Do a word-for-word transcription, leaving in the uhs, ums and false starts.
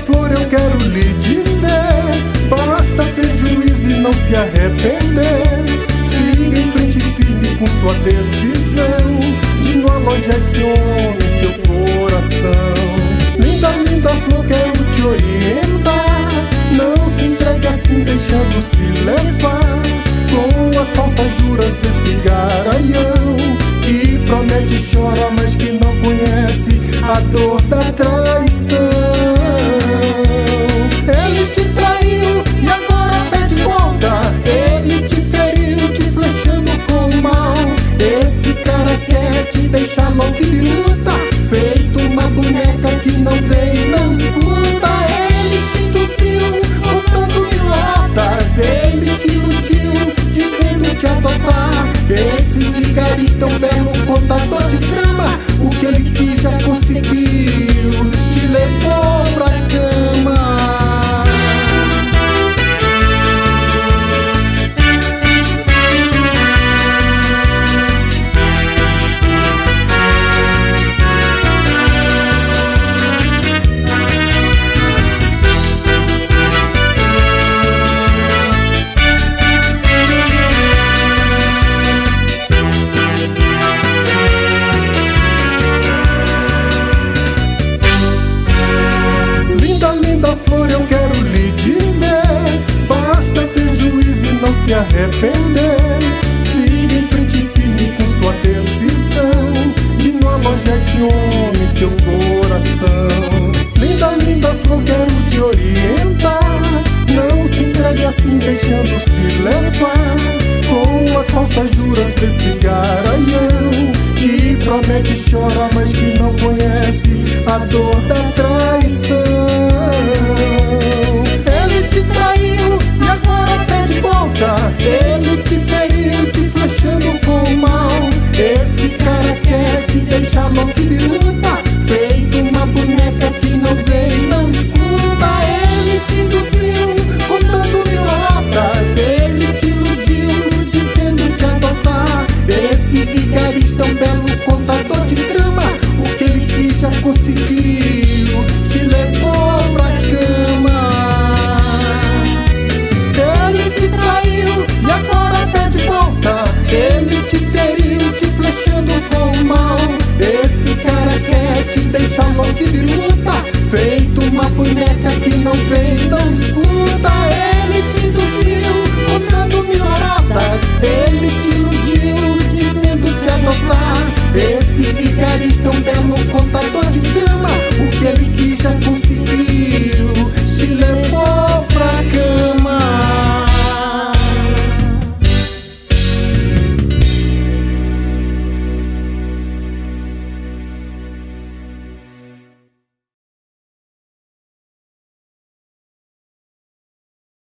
flor, eu quero lhe dizer: basta ter juízo e não se arrepender. Siga em frente firme com sua decisão de não alojar esse homem em seu coração. Linda, linda flor, quero te orientar: não se entregue assim deixando-se levar com as falsas juras desse garanhão que promete e chora, mas que não conhece a dor da traição. Ele te traiu e agora pede volta. Ele te feriu, te flechando com o mal. Esse cara quer te deixar louco de luta, feito uma boneca que não vê e não escuta. Ele te induziu contando mil latas. Ele te iludiu dizendo te adotar. Esse vigarista é um belo contador de drama. O que ele quis já conseguiu, te levou pra cama. Flor, eu quero lhe dizer: basta ter juízo e não se arrepender. Siga em frente firme com sua decisão de não alojar esse homem em seu coração. Linda, linda flor, quero te orientar: não se entregue assim deixando-se levar com as falsas juras desse garanhão que promete e chora, mas que não conhece a dor da traição. Ele te traiu e agora pede volta. Ele te feriu, te flechando com o mal. Esse cara quer te deixar louco de luta, feito uma boneca que não vê e não escuta. Ele te induziu contando mil latas. Ele te iludiu dizendo te adotar. Esse vigarista é um belo contador de drama. O que ele quis já conseguiu, te levou pra cama. Ele te traiu e agora pede volta. Ele te feriu, te flechando com o mal. Esse cara quer te deixar louco de luta, feito uma boneca que não vê e não escuta.